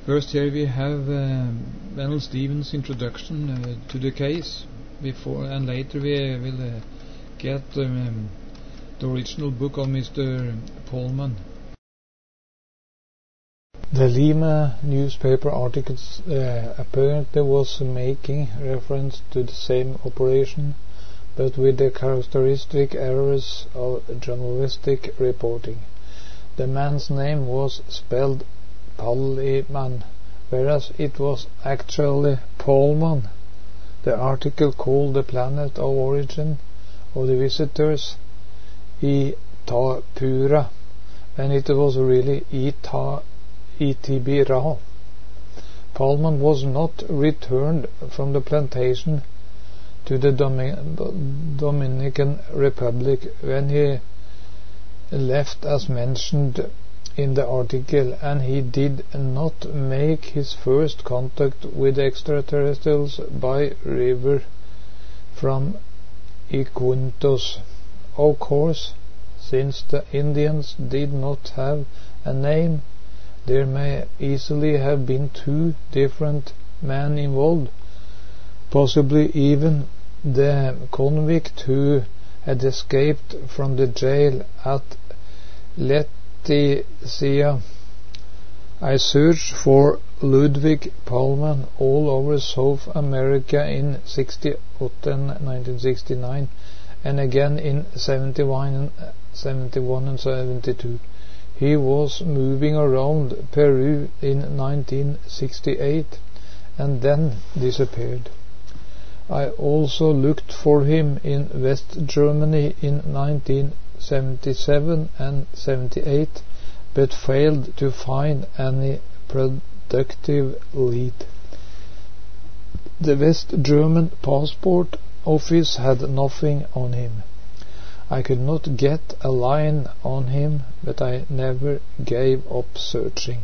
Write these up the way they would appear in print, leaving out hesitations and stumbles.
First here we have Donald Stevens' introduction to the case, and later we will get the original book of Mr. Polman. The Lima newspaper articles apparently was making reference to the same operation, but with the characteristic errors of journalistic reporting. The man's name was spelled Palliman, whereas it was actually Polman. The article called the planet of origin of the visitors Itapura, and it was really Itibira. Polman was not returned from the plantation to the Dominican Republic when he left as mentioned in the article, and he did not make his first contact with extraterrestrials by river from Iquitos. Of course, since the Indians did not have a name, there may easily have been two different men involved, possibly even the convict who had escaped from the jail at Leticia. I searched for Ludwig Polman all over South America in 1969 and again in 71 and 72. He was moving around Peru in 1968 and then disappeared. I also looked for him in West Germany in 1977 and 78, but failed to find any productive lead. The West German passport office had nothing on him. I could not get a line on him, but I never gave up searching.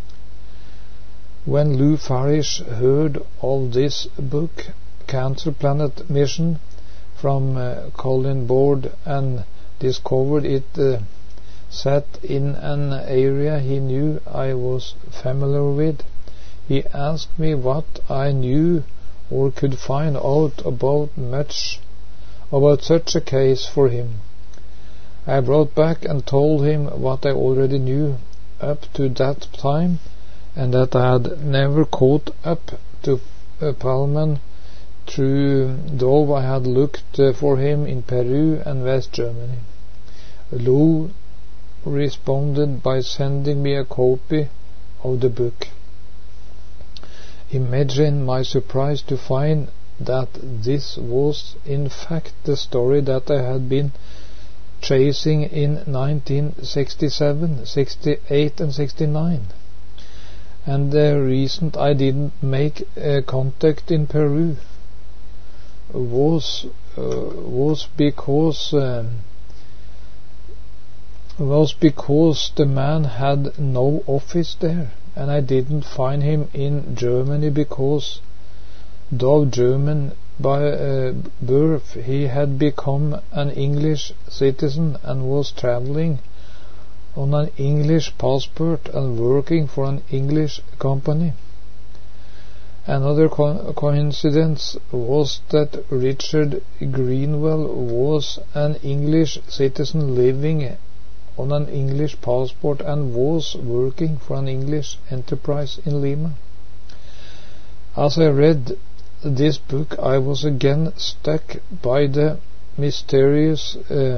When Lou Farish heard of this book, Cancer Planet Mission, from Colin Board, and discovered it sat in an area he knew I was familiar with, he asked me what I knew or could find out about such a case for him. I brought back and told him what I already knew up to that time, and that I had never caught up to Polman, though I had looked for him in Peru and West Germany. Lou responded by sending me a copy of the book. Imagine my surprise to find that this was in fact the story that I had been chasing in 1967, 68 and 69. And the reason I didn't make contact in Peru was because the man had no office there, and I didn't find him in Germany because, though German by birth, he had become an English citizen and was traveling on an English passport and working for an English company. Another coincidence was that Richard Greenwell was an English citizen living on an English passport and was working for an English enterprise in Lima. As I read this book, I was again struck by the mysterious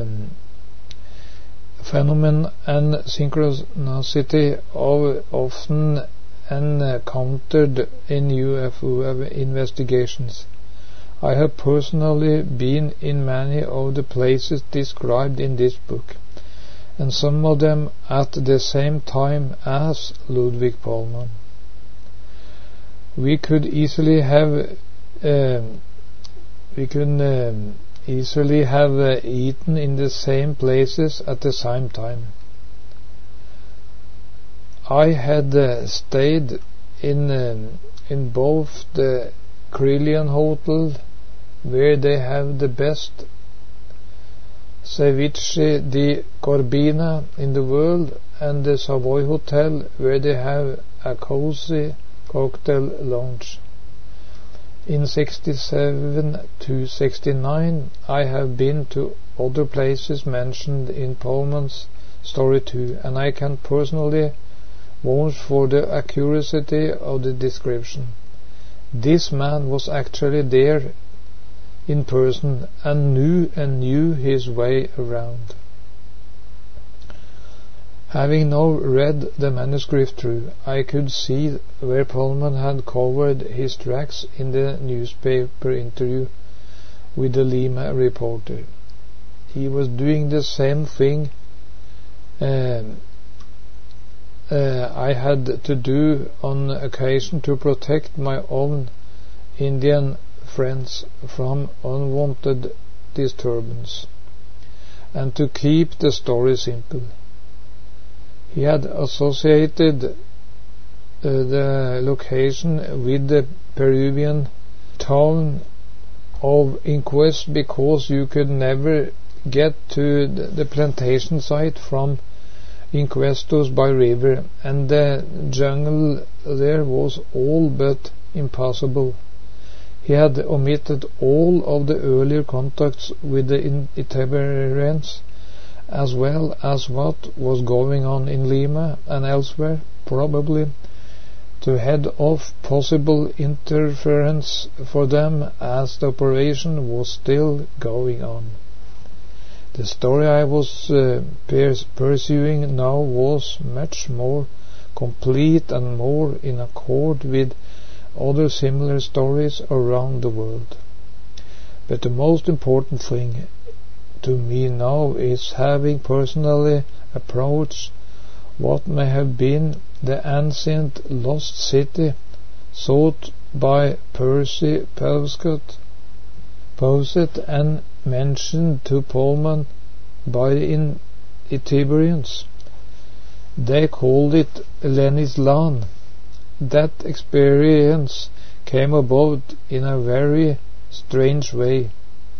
phenomenon and synchronicity often encountered in UFO investigations. I have personally been in many of the places described in this book, and some of them at the same time as Ludwig Polman. We could easily have eaten in the same places at the same time. I had stayed in both the Crillian Hotel, where they have the best ceviche di Corbina in the world, and the Savoy Hotel, where they have a cozy cocktail lounge. In 67 to 69 I have been to other places mentioned in Pullman's story too, and I can personally vouch for the accuracy of the description. This man was actually there in person and knew his way around. Having now read the manuscript through, I could see where Pullman had covered his tracks in the newspaper interview with the Lima reporter. He was doing the same thing I had to do on occasion to protect my own Indian friends from unwanted disturbance, and to keep the story simple. He had associated the location with the Peruvian town of Inquest because you could never get to the plantation site from Inquestos by river, and the jungle there was all but impossible. He had omitted all of the earlier contacts with the Itinerants, as well as what was going on in Lima and elsewhere, probably to head off possible interference for them as the operation was still going on. The story I was pursuing now was much more complete and more in accord with other similar stories around the world. But the most important thing to me now is having personally approached what may have been the ancient lost city sought by Percy Pauset and mentioned to Pullman by the Itiberians. They called it Lenislan. That experience came about in a very strange way.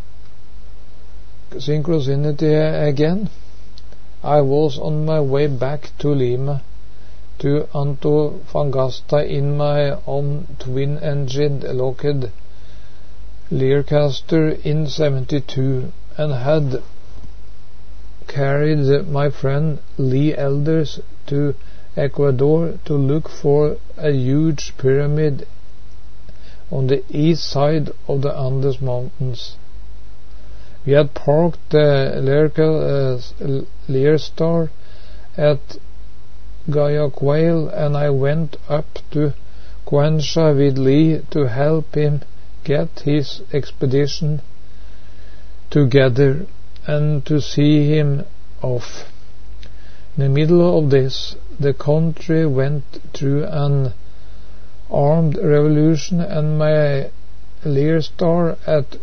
Synchronicity again. I was on my way back to Lima, to Antofagasta in my own twin-engined Lockheed Learcaster in 72, and had carried my friend Lee Elders to Ecuador to look for a huge pyramid on the east side of the Andes Mountains. We had parked the Learstar at Guayaquil, and I went up to Cuenca with Lee to help him get his expedition together and to see him off. In the middle of this, the country went through an armed revolution, and my Learstar at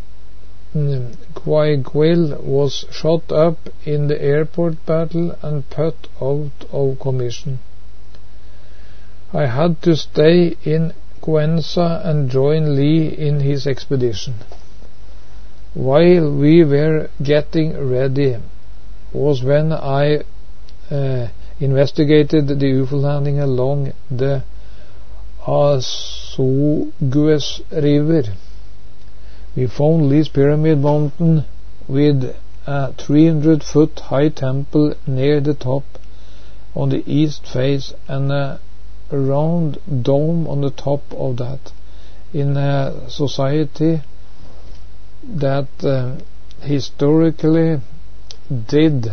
Guayaquil was shot up in the airport battle and put out of commission. I had to stay in Cuenca and join Lee in his expedition. While we were getting ready was when I investigated the UFO landing along the Azogues River. We found Lee's Pyramid Mountain with a 300-foot high temple near the top on the east face and a round dome on the top of that, in a society that historically did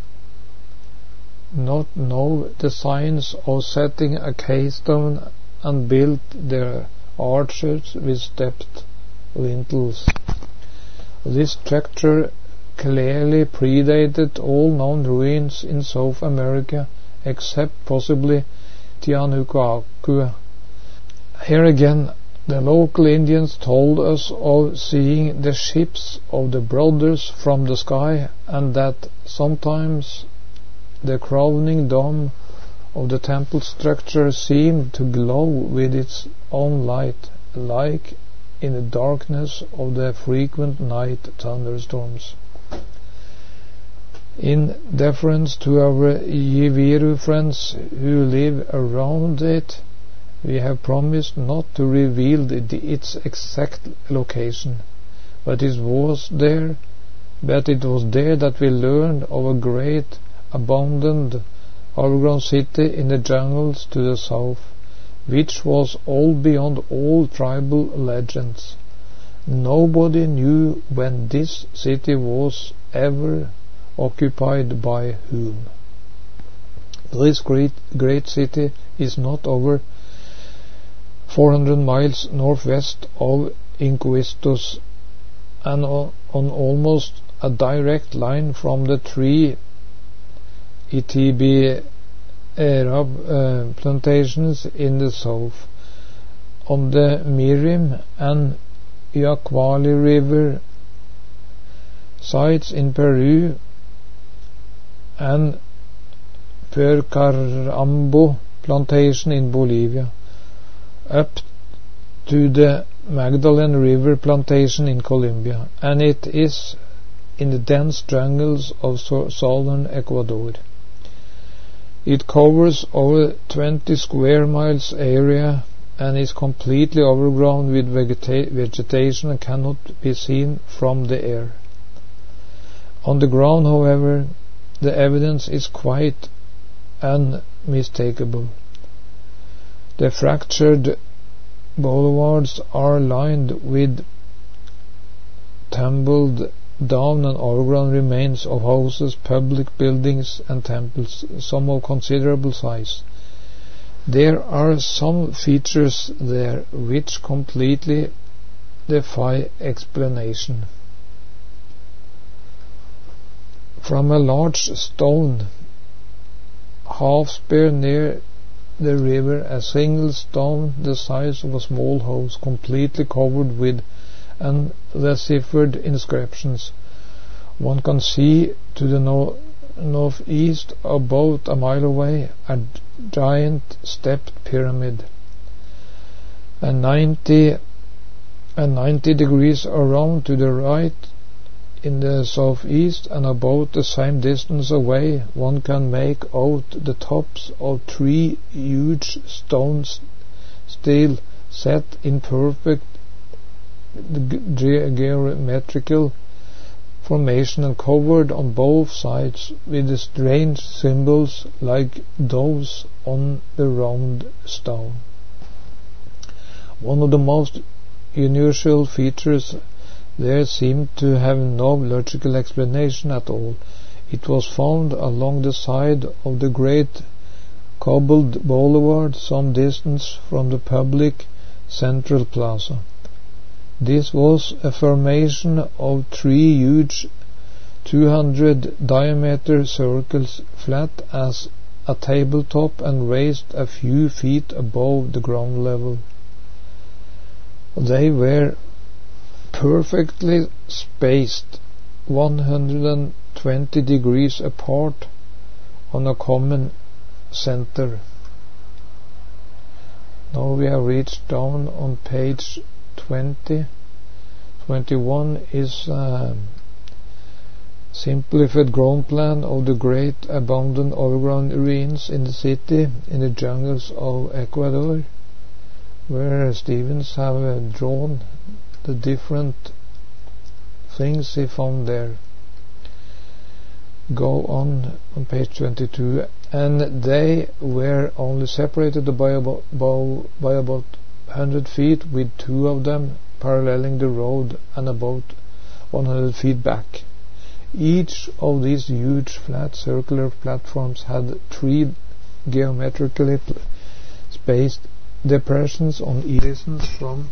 not know the science of setting a keystone and built their arches with stepped lintels. This structure clearly predated all known ruins in South America except possibly Tiahuanaco. Here again, the local Indians told us of seeing the ships of the brothers from the sky, and that sometimes the crowning dome of the temple structure seemed to glow with its own light, like in the darkness of the frequent night thunderstorms. In deference to our Yiviru friends who live around it, we have promised not to reveal its exact location, but it was there that we learned of a great, abandoned overgrown city in the jungles to the south, which was all beyond all tribal legends. Nobody knew when this city was ever occupied by whom. This great city is not over 400 miles northwest of Iquitos and on almost a direct line from the three Itibi Arab plantations in the south, on the Mirim and Yaquali River sites in Peru, and Percarambo plantation in Bolivia, up to the Magdalene River plantation in Colombia, and it is in the dense jungles of southern Ecuador. It covers over 20 square miles area and is completely overgrown with vegetation and cannot be seen from the air. On the ground, however, the evidence is quite unmistakable. The fractured boulevards are lined with tumbled down and overgrown remains of houses, public buildings and temples, some of considerable size. There are some features there which completely defy explanation. From a large stone half spare near the river, a single stone the size of a small house, completely covered with undeciphered inscriptions. One can see to the northeast, about a mile away, a giant stepped pyramid, and 90 degrees around to the right in the southeast, and about the same distance away one can make out the tops of three huge stones still set in perfect geometrical formation and covered on both sides with strange symbols like those on the round stone. One of the most unusual features there seemed to have no logical explanation at all. It was found along the side of the great cobbled boulevard some distance from the public central plaza. This was a formation of three huge 200 diameter circles, flat as a tabletop and raised a few feet above the ground level. They were perfectly spaced 120 degrees apart on a common center. Now we have reached down on page 20. 21 is a simplified ground plan of the great abandoned overgrown ruins in the city in the jungles of Ecuador, where Stevens have drawn the different things he found there. Go on page 22, and they were only separated by about 100 feet, with two of them paralleling the road and about 100 feet back. Each of these huge flat circular platforms had three geometrically spaced depressions on each distance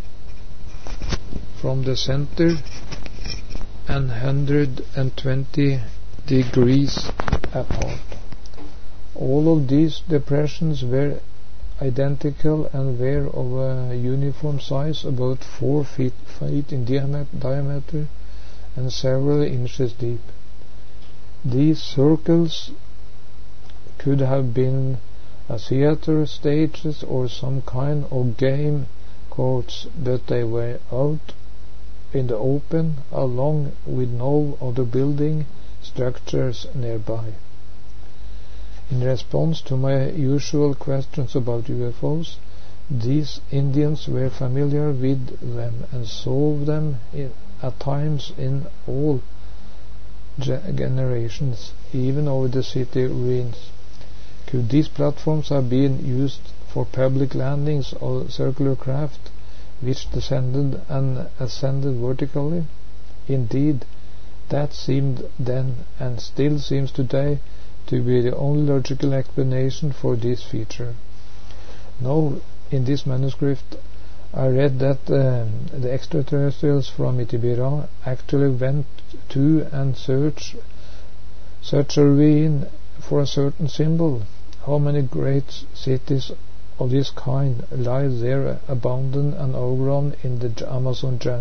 from the center and 120 degrees apart. All of these depressions were identical and were of a uniform size, about 4 feet in diameter and several inches deep. These circles could have been a theater stages or some kind of game courts, but they were out in the open, along with no other building structures nearby. In response to my usual questions about UFOs, these Indians were familiar with them and saw them at times in all generations, even over the city ruins. Could these platforms have been used for public landings of circular craft which descended and ascended vertically? Indeed, that seemed then, and still seems today, to be the only logical explanation for this feature. Now, in this manuscript, I read that the extraterrestrials from Itibira actually went to and searched such a ruin for a certain symbol. How many great cities of this kind lie there abandoned and overgrown in the Amazon jungle? ?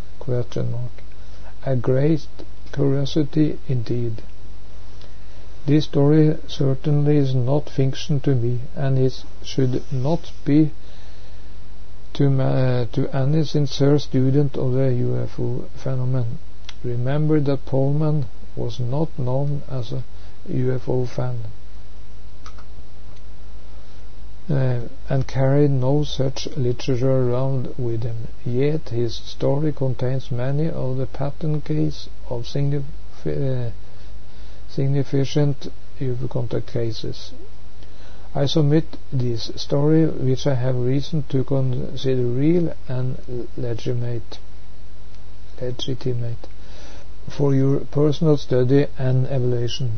A great curiosity indeed. This story certainly is not fiction to me, and it should not be to any sincere student of the UFO phenomenon. Remember that Pullman was not known as a UFO fan and carried no such literature around with him. Yet his story contains many of the pattern cases of significant UFO contact cases. I submit this story, which I have reason to consider real and legitimate, for your personal study and evaluation.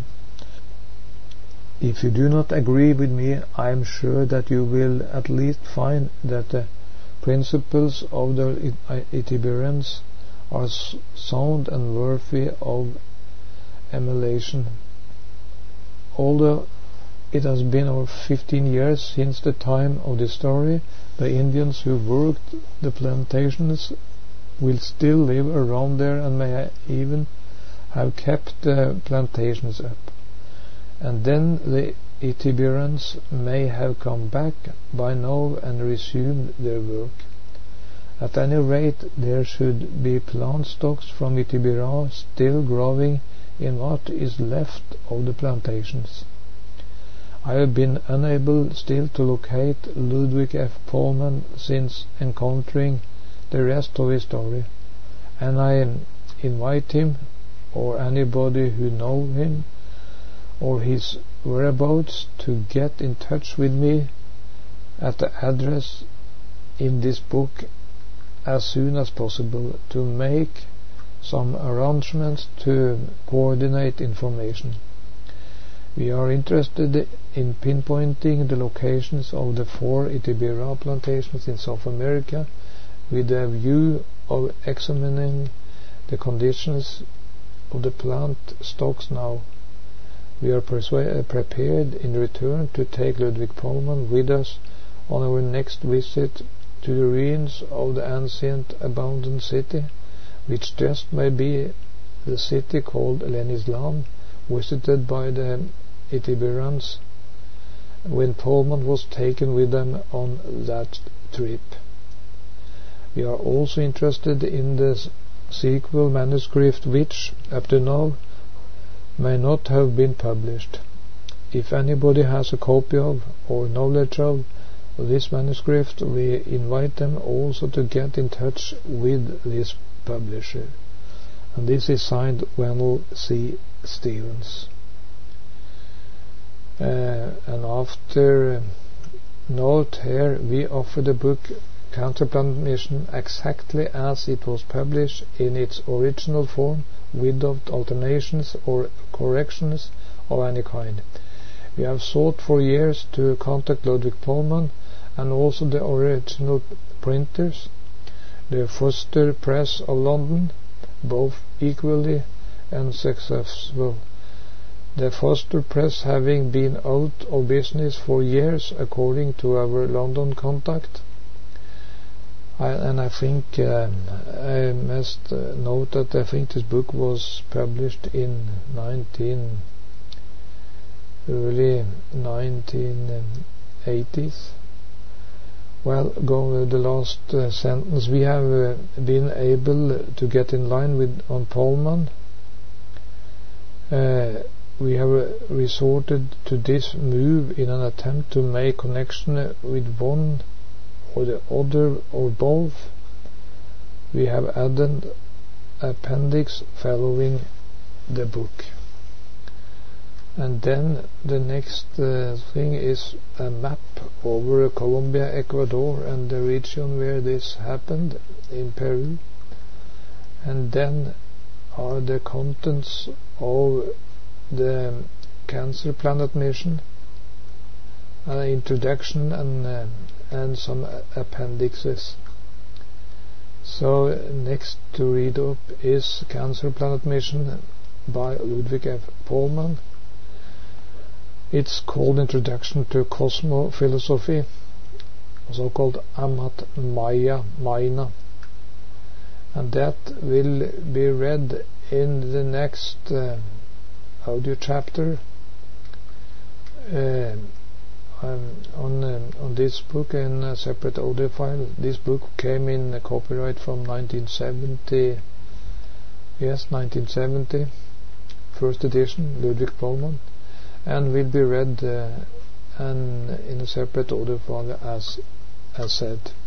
If you do not agree with me, I am sure that you will at least find that the principles of the Itiberians are sound and worthy of emulation. Although it has been over 15 years since the time of the story, the Indians who worked the plantations will still live around there and may even have kept the plantations up. And then the Itiberians may have come back by now and resumed their work. At any rate, there should be plant stocks from Itibira still growing in what is left of the plantations. I have been unable still to locate Ludwig F. Pullman since encountering the rest of his story, and I invite him or anybody who knows him or his whereabouts to get in touch with me at the address in this book as soon as possible to make some arrangements to coordinate information. We are interested in pinpointing the locations of the 4 Itibira plantations in South America with a view of examining the conditions of the plant stocks now. We are prepared in return to take Ludwig Pullman with us on our next visit to the ruins of the ancient abandoned city, which just may be the city called Lenislam, visited by the Itibirans when Pullman was taken with them on that trip. We are also interested in the sequel manuscript which, up to now, may not have been published. If anybody has a copy of or knowledge of this manuscript, we invite them also to get in touch with this publisher. And this is signed Wendell C. Stevens. And after note here, we offer the book Counterplanet Mission exactly as it was published in its original form, without alternations or corrections of any kind. We have sought for years to contact Ludwig Pullman and also the original printers, the Foster Press of London, both equally unsuccessful. The Foster Press having been out of business for years, according to our London contact. I think I must note that I think this book was published in early 1980s. Well, go with the last sentence. We have been able to get in line on Pullman We have resorted to this move in an attempt to make connection with one or the other or both. We have added appendix following the book. And then the next thing is a map over Colombia, Ecuador, and the region where this happened in Peru. And then are the contents of the Cancer Planet mission, an introduction and some appendixes. So next to read up is Cancer Planet mission by Ludwig F. Pohlmann. It's called Introduction to Cosmophilosophy, also called Amat Maina, and that will be read in the next audio chapter on this book in a separate audio file. This book came in copyright from 1970. Yes, 1970, first edition, Ludwig Pohlmann, and will be read in a separate audio file as said.